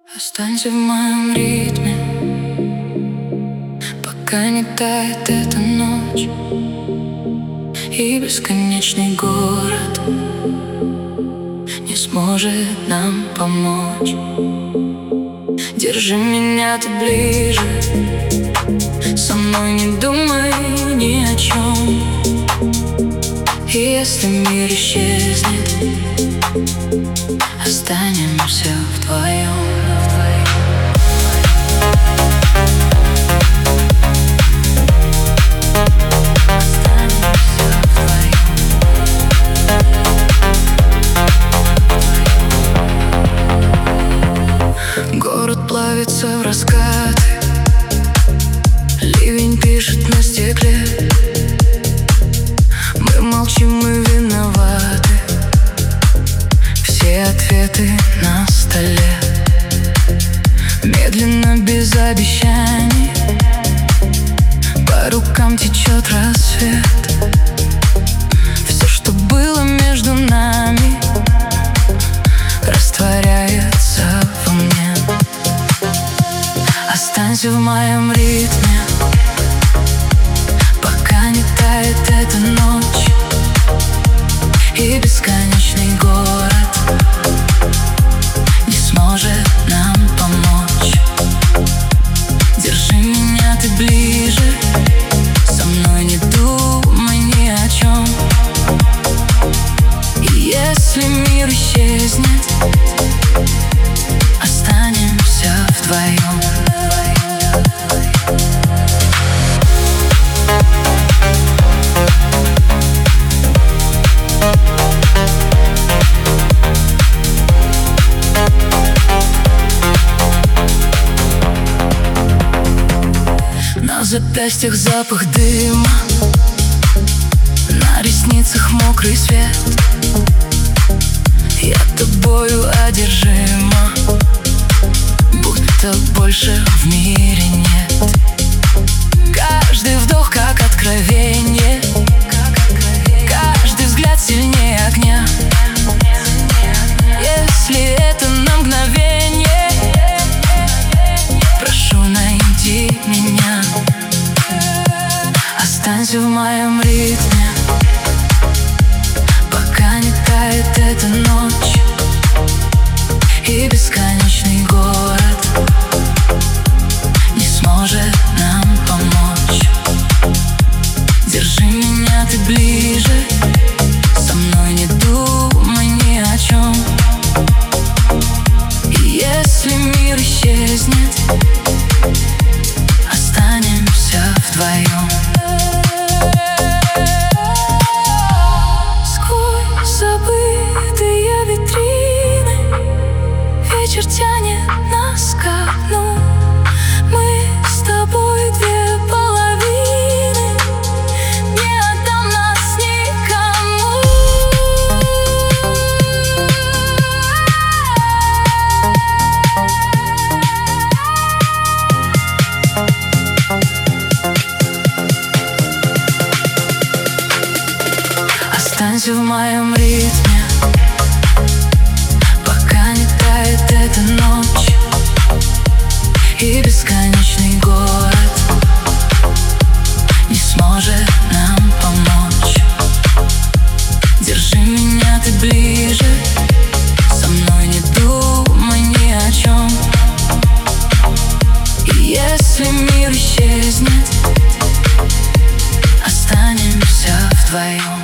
Останься в моем ритме, пока не тает эта ночь и бесконечный город не сможет нам помочь. Держи меня ты ближе, со мной не думай ни о чем. И если мир исчезнет, останемся вдвоем. Город плавится в раскаты, ливень пишет на стекле. Мы молчим, мы виноваты, все ответы на столе. Медленно, без обещаний, по рукам течет рассвет. Все, что было между нами, растворяется во мне. Останься в моем ритме, пока не тает эта ночь и бесконечный город не сможет нам помочь. Держи меня ты ближе, со мной не думай ни о чем. И если мир исчезнет, останемся вдвоем. На запястьях запах дыма, на ресницах мокрый свет. Я тобою одержима, будто больше в мире нет. Каждый вдох как откровение, каждый взгляд сильнее огня. Если это на мгновение, прошу, найди меня. Останься в моем ритме, пока не тает эта ночь и бесконечный город не сможет нам помочь. Держи меня ты ближе, со мной не думай ни о чем. И если мир исчезнет, останемся вдвоем. Сквозь забытые витрины вечер тянет нас ко дну. Мы с тобой две половины, не отдам нас никому. Останься в моем ритме, пока не тает эта ночь и бесконечный город не сможет нам помочь. Держи меня ты ближе, со мной не думай ни о чем. И если мир исчезнет, останемся вдвоем.